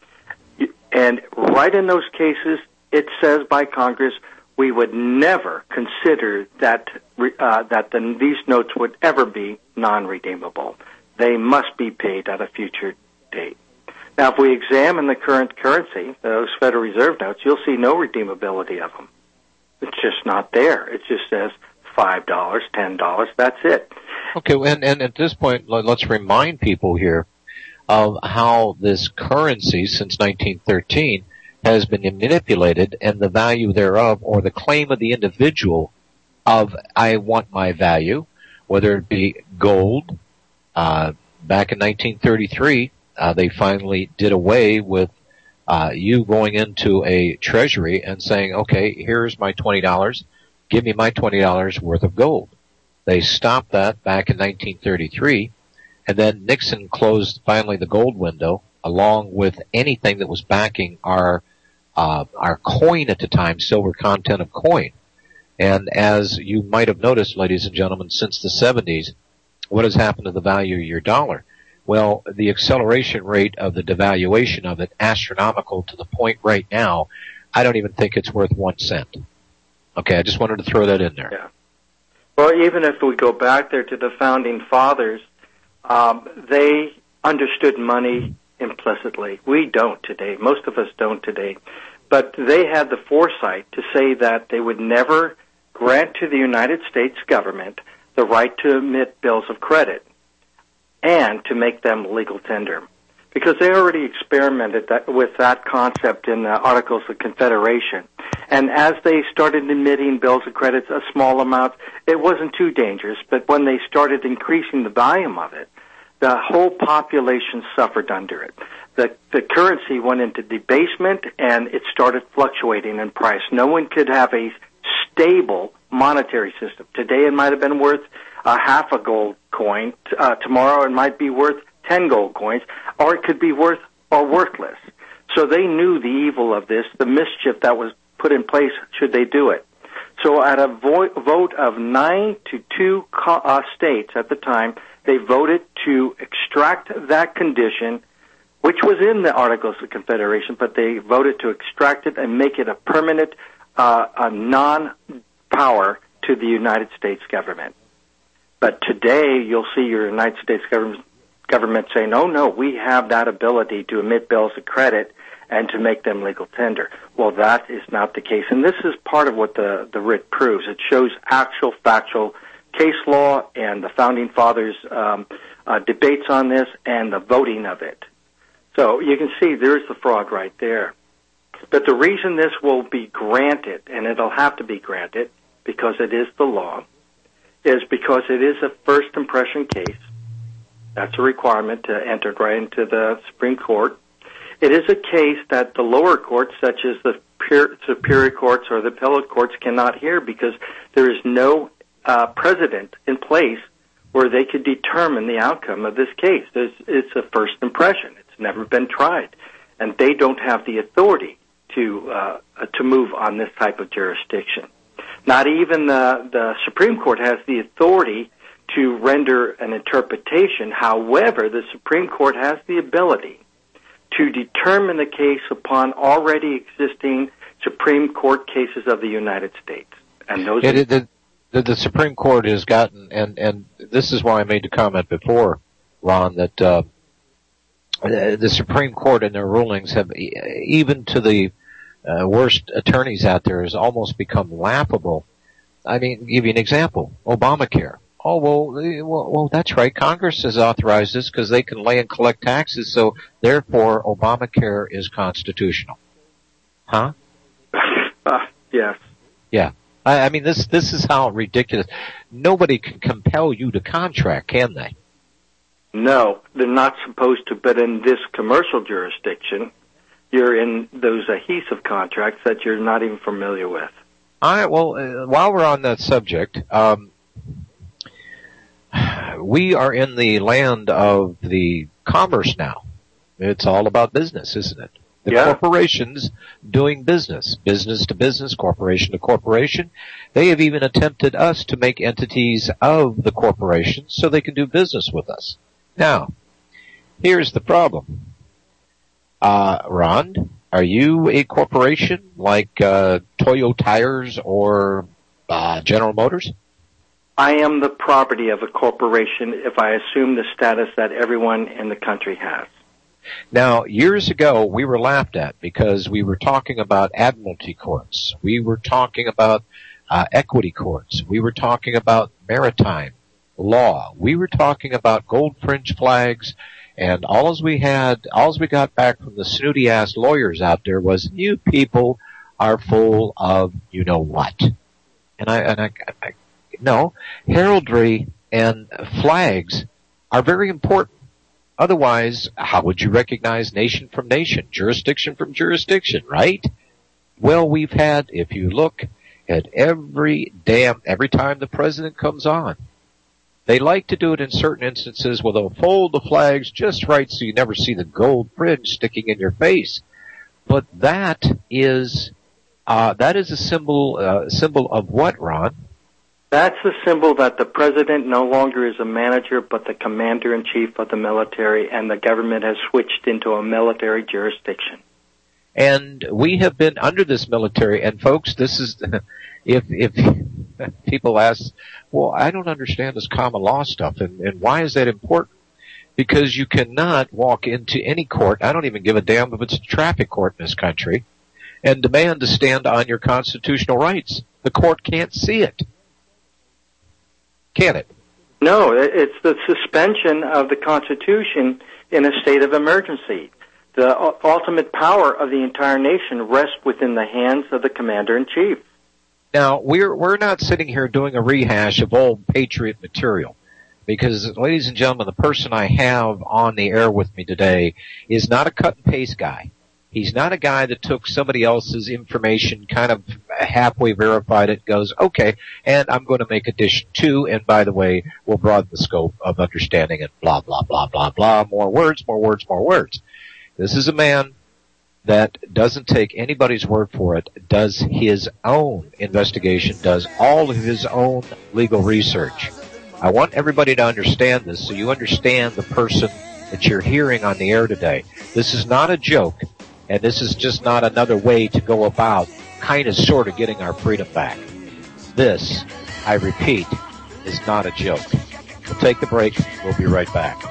H: And right in those cases, it says by Congress, we would never consider that these notes would ever be non-redeemable. They must be paid at a future date. Now, if we examine the current currency, those Federal Reserve notes, you'll see no redeemability of them. It's just not there. It just says $5, $10, that's it.
G: Okay, and at this point, let's remind people here of how this currency since 1913 has been manipulated and the value thereof, or the claim of the individual of, I want my value, whether it be gold. Back in 1933, they finally did away with you going into a treasury and saying, okay, here's my $20, give me my $20 worth of gold. They stopped that back in 1933, and then Nixon closed finally the gold window, along with anything that was backing our coin at the time, silver content of coin. And as you might have noticed, ladies and gentlemen, since the 70s, what has happened to the value of your dollar? Well, the acceleration rate of the devaluation of it, astronomical to the point right now, I don't even think it's worth 1 cent. Okay, I just wanted to throw that in there.
H: Yeah. Well, even if we go back there to the Founding Fathers, they understood money implicitly. We don't today. Most of us don't today. But they had the foresight to say that they would never grant to the United States government the right to emit bills of credit and to make them legal tender. Because they already experimented with that concept in the Articles of Confederation. And as they started emitting bills of credit, a small amount, it wasn't too dangerous. But when they started increasing the volume of it, the whole population suffered under it. The currency went into debasement, and it started fluctuating in price. No one could have a stable monetary system. Today it might have been worth half a gold coin. Tomorrow it might be worth 10 gold coins, or it could be worth or worthless. So they knew the evil of this, the mischief that was put in place should they do it. So at a vote of 9 to 2 states at the time, they voted to extract that condition, which was in the Articles of Confederation, but they voted to extract it and make it a permanent a non-power to the United States government. But today, you'll see your United States government saying, oh, no, we have that ability to emit bills of credit and to make them legal tender. Well, that is not the case. And this is part of what the writ proves. It shows actual, factual case law and the Founding Fathers' debates on this and the voting of it. So you can see there's the fraud right there. But the reason this will be granted, and it'll have to be granted because it is the law, is because it is a first impression case. That's a requirement to enter right into the Supreme Court. It is a case that the lower courts, such as the superior courts or the appellate courts, cannot hear because there is no precedent in place where they could determine the outcome of this case. It's a first impression. It's never been tried. And they don't have the authority to move on this type of jurisdiction. Not even the Supreme Court has the authority to render an interpretation. However, the Supreme Court has the ability to determine the case upon already existing Supreme Court cases of the United States. And those
G: the Supreme Court has gotten, and this is why I made the comment before, Ron, that the Supreme Court in their rulings have, even to the worst attorneys out there, has almost become laughable. I mean, give you an example. Obamacare. Oh, well, that's right. Congress has authorized this because they can lay and collect taxes, so therefore Obamacare is constitutional. Huh?
H: Yes.
G: Yeah. I mean, this is how ridiculous. Nobody can compel you to contract, can they?
H: No, they're not supposed to, but in this commercial jurisdiction, you're in those adhesive contracts that you're not even familiar with.
G: All right, well, while we're on that subject, we are in the land of the commerce now. It's all about business, isn't it? The corporations doing business to business, corporation to corporation. They have even attempted us to make entities of the corporations so they can do business with us. Now, here's the problem. Ron, are you a corporation like Toyo Tires or General Motors?
H: I am the property of a corporation if I assume the status that everyone in the country has.
G: Now, years ago, we were laughed at because we were talking about admiralty courts. We were talking about equity courts. We were talking about maritime law. We were talking about gold fringe flags. And all we got back from the snooty-ass lawyers out there was, you people are full of you-know-what. No, heraldry and flags are very important. Otherwise, how would you recognize nation from nation, jurisdiction from jurisdiction, right? Well, we've had, if you look at every time the president comes on, they like to do it in certain instances where they'll fold the flags just right so you never see the gold fringe sticking in your face. But that is a symbol of what, Ron?
H: That's the symbol that the president no longer is a manager, but the commander-in-chief of the military, and the government has switched into a military jurisdiction.
G: And we have been under this military, and folks, this is, if people ask, well, I don't understand this common law stuff, and why is that important? Because you cannot walk into any court, I don't even give a damn if it's a traffic court in this country, and demand to stand on your constitutional rights. The court can't see it. Can it?
H: No, it's the suspension of the Constitution in a state of emergency. The ultimate power of the entire nation rests within the hands of the commander-in-chief.
G: Now, we're not sitting here doing a rehash of old Patriot material, because, ladies and gentlemen, the person I have on the air with me today is not a cut-and-paste guy. He's not a guy that took somebody else's information, kind of halfway verified it, goes, okay, and I'm going to make addition 2, and by the way, we'll broaden the scope of understanding it, blah, blah, blah, blah, blah, more words, more words, more words. This is a man that doesn't take anybody's word for it, does his own investigation, does all of his own legal research. I want everybody to understand this so you understand the person that you're hearing on the air today. This is not a joke. And this is just not another way to go about kind of sort of getting our freedom back. This, I repeat, is not a joke. We'll take the break. We'll be right back.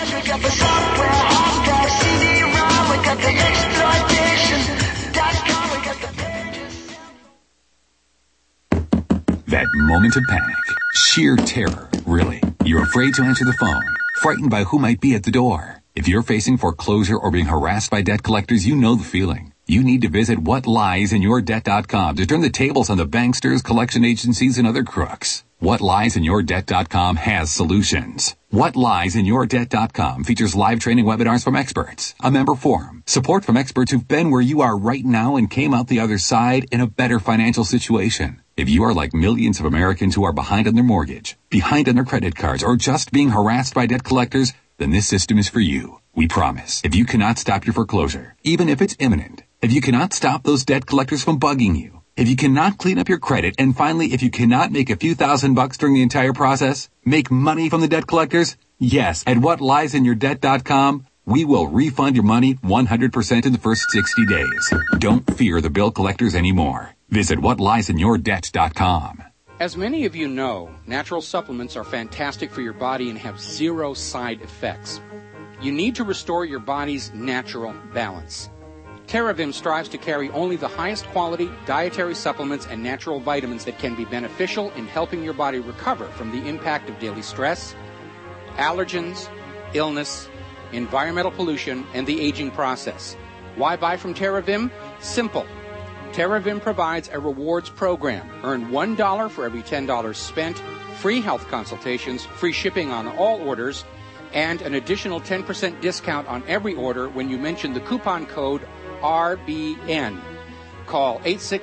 O: That moment of panic. Sheer terror, really. You're afraid to answer the phone. Frightened by who might be at the door. If you're facing foreclosure or being harassed by debt collectors, you know the feeling. You need to visit whatliesInYourDebt.com to turn the tables on the banksters, collection agencies, and other crooks. WhatLiesInYourDebt.com has solutions. WhatLiesInYourDebt.com features live training webinars from experts, a member forum, support from experts who've been where you are right now and came out the other side in a better financial situation. If you are like millions of Americans who are behind on their mortgage, behind on their credit cards, or just being harassed by debt collectors, then this system is for you. We promise. If you cannot stop your foreclosure, even if it's imminent, if you cannot stop those debt collectors from bugging you, if you cannot clean up your credit, and finally, if you cannot make a few $1,000s during the entire process, make money from the debt collectors, yes, at WhatLiesInYourDebt.com, we will refund your money 100% in the first 60 days. Don't fear the bill collectors anymore. Visit whatliesInYourDebt.com.
P: As many of you know, natural supplements are fantastic for your body and have zero side effects. You need to restore your body's natural balance. TerraVim strives to carry only the highest quality dietary supplements and natural vitamins that can be beneficial in helping your body recover from the impact of daily stress, allergens, illness, environmental pollution, and the aging process. Why buy from TerraVim? Simple. TerraVim provides a rewards program. Earn $1 for every $10 spent, free health consultations, free shipping on all orders, and an additional 10% discount on every order when you mention the coupon code RBN. Call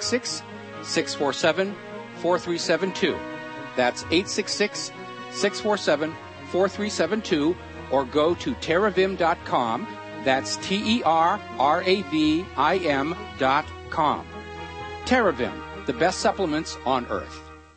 P: 866-647-4372. That's 866-647-4372, or go to TerraVim.com. That's TerraVim.com. TerraVim, the best supplements on earth.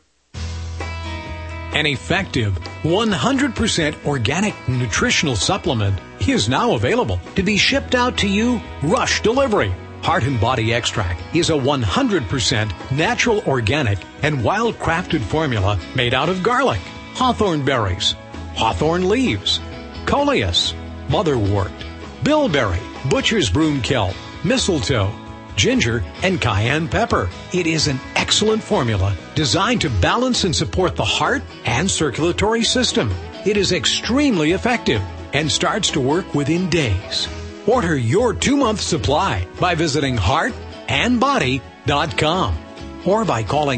Q: An effective 100% organic nutritional supplement is now available to be shipped out to you rush delivery. Heart and Body Extract is a 100% natural, organic, and wild-crafted formula made out of garlic, hawthorn berries, hawthorn leaves, coleus, motherwort, bilberry, butcher's broom kelp, mistletoe, ginger, and cayenne pepper. It is an excellent formula designed to balance and support the heart and circulatory system. It is extremely effective and starts to work within days. Order your 2-month supply by visiting heartandbody.com or by calling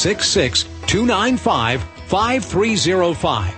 Q: 866-295-5305.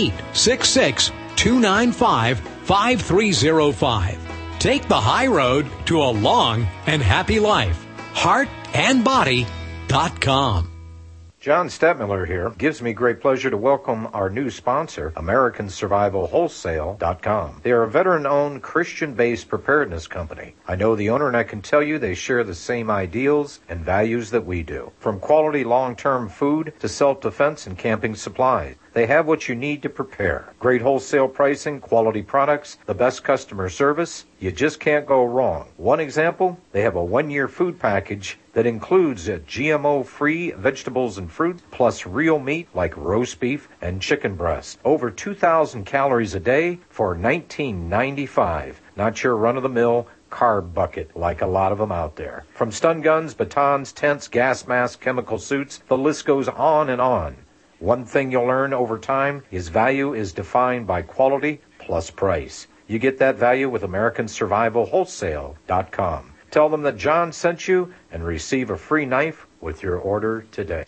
Q: 866-295-5305. Take the high road to a long and happy life. Heartandbody.com.
J: John Stadtmiller here. Gives me great pleasure to welcome our new sponsor, AmericanSurvivalWholesale.com. They are a veteran-owned, Christian-based preparedness company. I know the owner, and I can tell you they share the same ideals and values that we do. From quality long-term food to self-defense and camping supplies, they have what you need to prepare. Great wholesale pricing, quality products, the best customer service. You just can't go wrong. One example, they have a 1-year food package that includes GMO-free vegetables and fruit, plus real meat like roast beef and chicken breast. Over 2,000 calories a day for $19.95. Not your run-of-the-mill carb bucket like a lot of them out there. From stun guns, batons, tents, gas masks, chemical suits, the list goes on and on. One thing you'll learn over time is value is defined by quality plus price. You get that value with AmericanSurvivalWholesale.com. Tell them that John sent you and receive a free knife with your order today.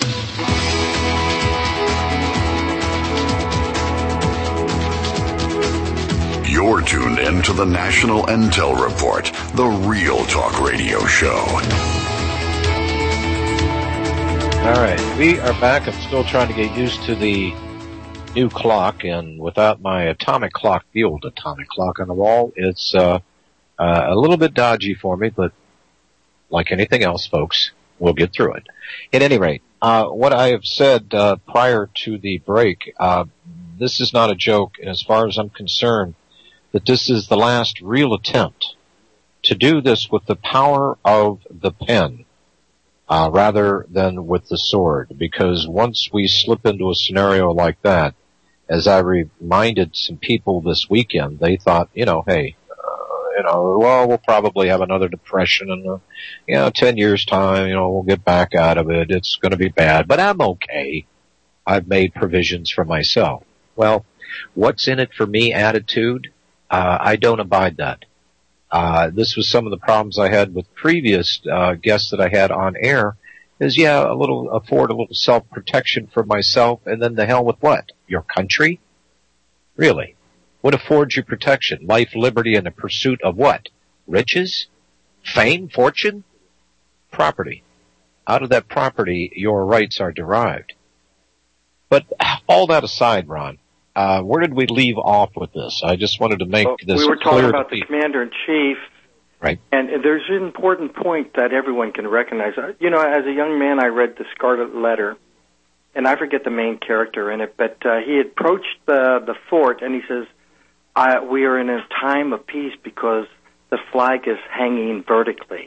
K: You're tuned in to the National Intel Report, the Real Talk Radio Show.
G: All right, we are back. I'm still trying to get used to the new clock, and without my atomic clock, the old atomic clock on the wall, it's a little bit dodgy for me, but like anything else, folks, we'll get through it. At any rate, what I have said prior to the break, this is not a joke, and as far as I'm concerned, that this is the last real attempt to do this with the power of the pen. Rather than with the sword, because once we slip into a scenario like that, as I reminded some people this weekend, they thought, hey, we'll probably have another depression in 10 years time, we'll get back out of it. It's going to be bad, but I'm okay. I've made provisions for myself. Well, what's in it for me attitude? I don't abide that. This was some of the problems I had with previous guests that I had on air, is afford a little self-protection for myself, and then the hell with what? Your country? Really? What affords you protection? Life, liberty, and the pursuit of what? Riches? Fame? Fortune? Property. Out of that property, your rights are derived. But all that aside, Ron, where did we leave off with this? I just wanted to make this clear.
H: We were talking about the Commander-in-Chief.
G: Right.
H: And there's an important point that everyone can recognize. As a young man, I read The Scarlet Letter, and I forget the main character in it, but he approached the fort, and he says, we are in a time of peace because the flag is hanging vertically.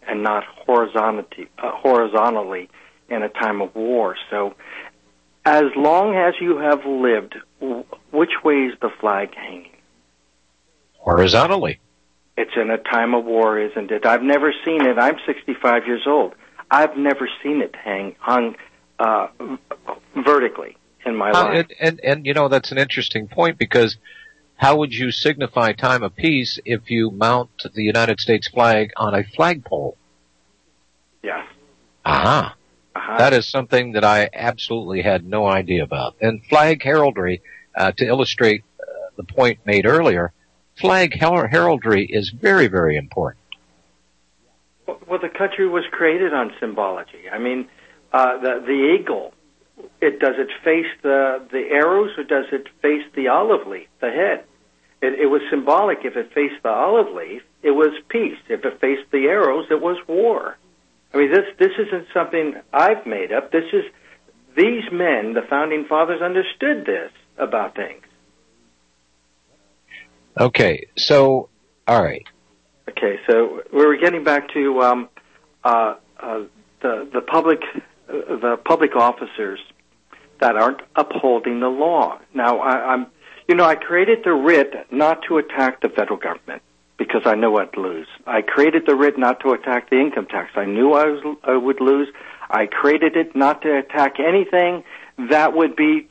H: and not horizontally in a time of war. So as long as you have lived, which way is the flag hanging?
G: Horizontally.
H: It's in a time of war, isn't it? I've never seen it. I'm 65 years old. I've never seen it hung vertically in my life.
G: And you know, that's an interesting point, because how would you signify time of peace if you mount the United States flag on a flagpole?
H: Yes.
G: That is something that I absolutely had no idea about. And flag heraldry, to illustrate the point made earlier, flag heraldry is very, very important.
H: Well, the country was created on symbology. I mean, the eagle, does it face the arrows, or does it face the olive leaf, the head? It was symbolic. If it faced the olive leaf, it was peace. If it faced the arrows, it was war. I mean, this isn't something I've made up. These men, the founding fathers, understood this about things.
G: Okay, so, all right.
H: Okay, so we were getting back to the public officers that aren't upholding the law. Now, I created the writ not to attack the federal government because I know I'd lose. I created the writ not to attack the income tax. I knew I would lose. I created it not to attack anything that would be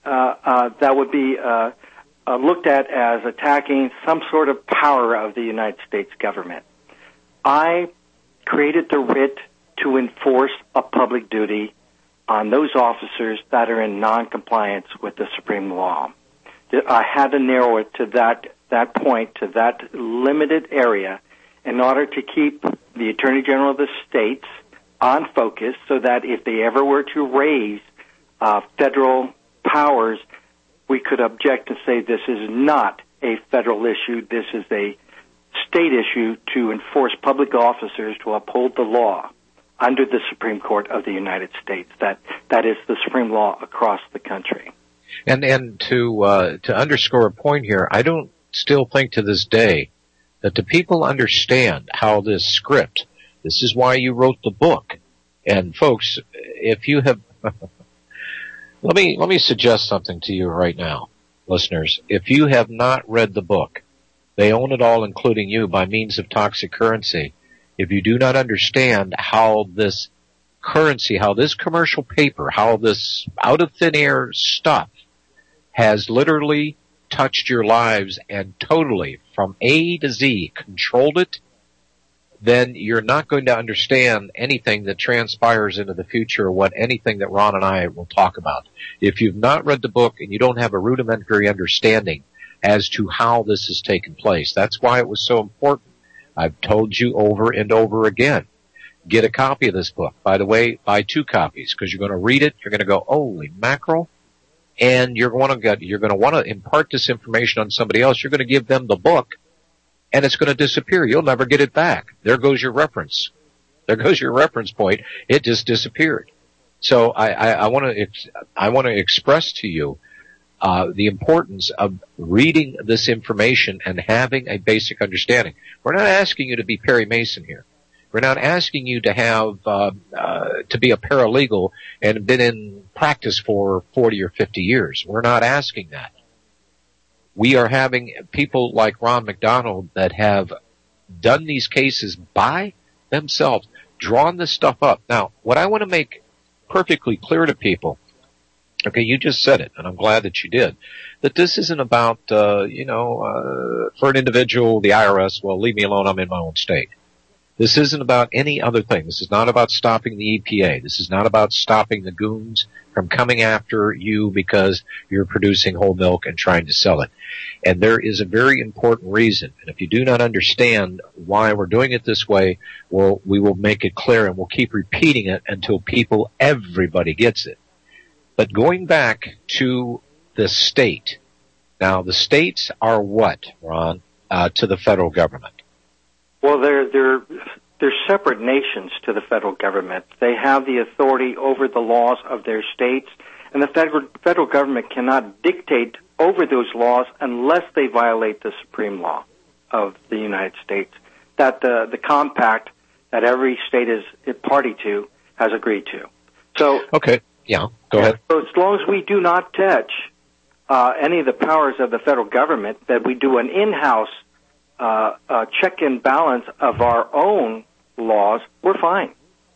H: looked at as attacking some sort of power of the United States government. I created the writ to enforce a public duty on those officers that are in noncompliance with the Supreme Law. I had to narrow it to that point, to that limited area, in order to keep the Attorney General of the states on focus, so that if they ever were to raise federal powers, we could object and say this is not a federal issue, this is a state issue to enforce public officers to uphold the law under the Supreme Court of the United States. That is the supreme law across the country.
G: And to underscore a point here, I don't still think to this day that the people understand how this script, this is why you wrote the book. And folks, if you have, let me suggest something to you right now, listeners. If you have not read the book, They Own It All, Including You, by Means of Toxic Currency, if you do not understand how this currency, how this commercial paper, how this out of thin air stuff has literally touched your lives and totally from A to Z controlled it, then you're not going to understand anything that transpires into the future or what anything that Ron and I will talk about. If you've not read the book and you don't have a rudimentary understanding as to how this has taken place, that's why it was so important. I've told you over and over again, get a copy of this book. By the way, buy 2 copies, because you're going to read it, you're going to go, holy mackerel, and you're going to want to impart this information on somebody else. You're going to give them the book, and it's going to disappear. You'll never get it back. There goes your reference. There goes your reference point. It just disappeared. So I want to express to you the importance of reading this information and having a basic understanding. We're not asking you to be Perry Mason here. We're not asking you to have to be a paralegal and been in practice for 40 or 50 years. We're not asking that. We are having people like Ron McDonald that have done these cases by themselves, drawn this stuff up. Now, what I want to make perfectly clear to people, okay, you just said it, and I'm glad that you did, that this isn't about, for an individual, the IRS, well, leave me alone, I'm in my own state. This isn't about any other thing. This is not about stopping the EPA. This is not about stopping the goons from coming after you because you're producing whole milk and trying to sell it. And there is a very important reason. And if you do not understand why we're doing it this way, well, we will make it clear and we'll keep repeating it until everybody gets it. But going back to the state. Now, the states are what, Ron, to the federal government?
H: Well, they're separate nations to the federal government. They have the authority over the laws of their states, and the federal government cannot dictate over those laws unless they violate the supreme law of the United States. That the compact that every state is party to has agreed to. So
G: okay, yeah, go ahead.
H: So as long as we do not touch any of the powers of the federal government, that we do an in-house check and balance of our own laws, we're fine.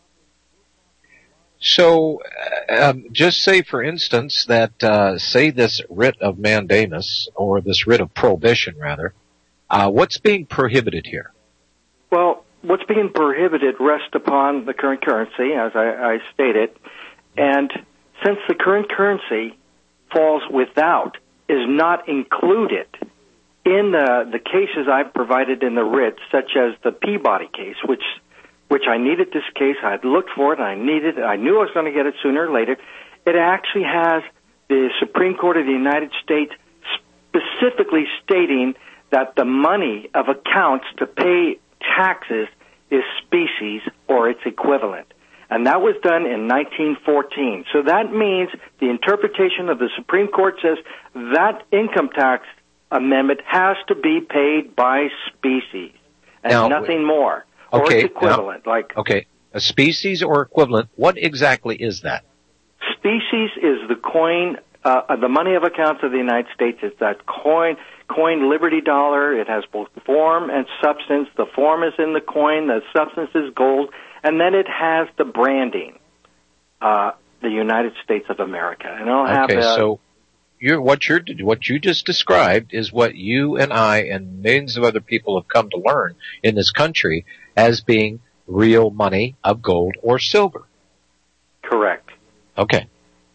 G: So, just say, for instance, that, say this writ of mandamus, or this writ of prohibition, rather, what's being prohibited here?
H: Well, what's being prohibited rests upon the current currency, as I stated, and since the current currency falls without, is not included in the cases I've provided in the writ, such as the Peabody case, which I needed this case. I had looked for it, and I knew I was going to get it sooner or later. It actually has the Supreme Court of the United States specifically stating that the money of accounts to pay taxes is species or its equivalent. And that was done in 1914. So that means the interpretation of the Supreme Court says that income tax amendment has to be paid by species and nothing more. Or its equivalent.
G: Okay, a species or equivalent, what exactly is that?
H: Species is the coin, the money of accounts of the United States. It's that coin Liberty dollar. It has both form and substance. The form is in the coin, the substance is gold, and then it has the branding, the United States of America. And it'll have
G: so what you just described is what you and I and millions of other people have come to learn in this country as being real money of gold or silver.
H: Correct.
G: Okay.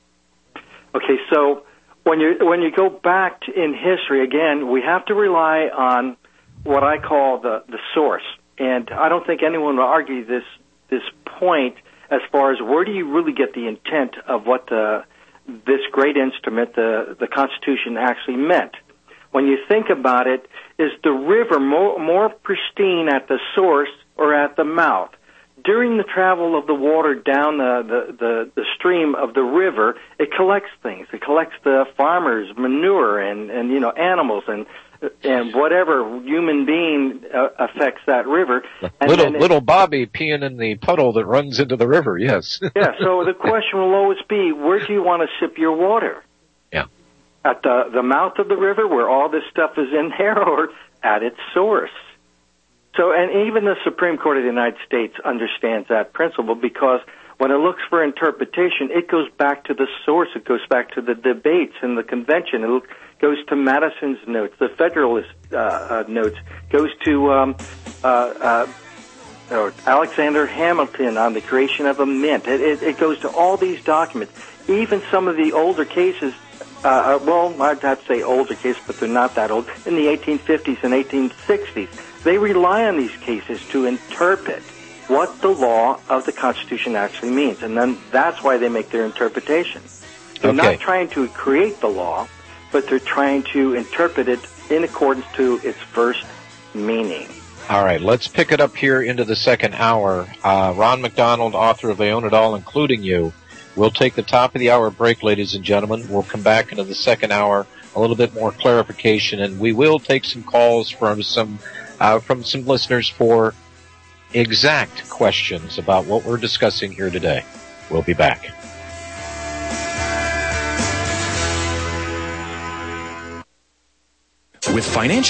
H: Okay, so when you go back in history, again, we have to rely on what I call the source. And I don't think anyone will argue this point as far as where do you really get the intent of what this great instrument, the Constitution, actually meant. When you think about it, is the river more pristine at the source or at the mouth? During the travel of the water down the stream of the river, it collects things. It collects the farmer's manure and animals and whatever human being affects that river. And
G: little Bobby peeing in the puddle that runs into the river, yes.
H: Yeah, so the question will always be, where do you want to sip your water?
G: Yeah.
H: At the mouth of the river where all this stuff is in there, or at its source? So, and even the Supreme Court of the United States understands that principle, because when it looks for interpretation, it goes back to the source. It goes back to the debates in the convention. It goes to Madison's notes, the Federalist notes, goes to Alexander Hamilton on the creation of a mint. It goes to all these documents. Even some of the older cases, I'd have to say older cases, but they're not that old, in the 1850s and 1860s. They rely on these cases to interpret what the law of the Constitution actually means, and then that's why they make their interpretation. They're not trying to create the law, but they're trying to interpret it in accordance to its first meaning.
G: All right, let's pick it up here into the second hour. Ron McDonald, author of They Own It All, Including You. We'll take the top of the hour break, ladies and gentlemen. We'll come back into the second hour, a little bit more clarification, and we will take some calls from some listeners for exact questions about what we're discussing here today. We'll be back.
E: With financial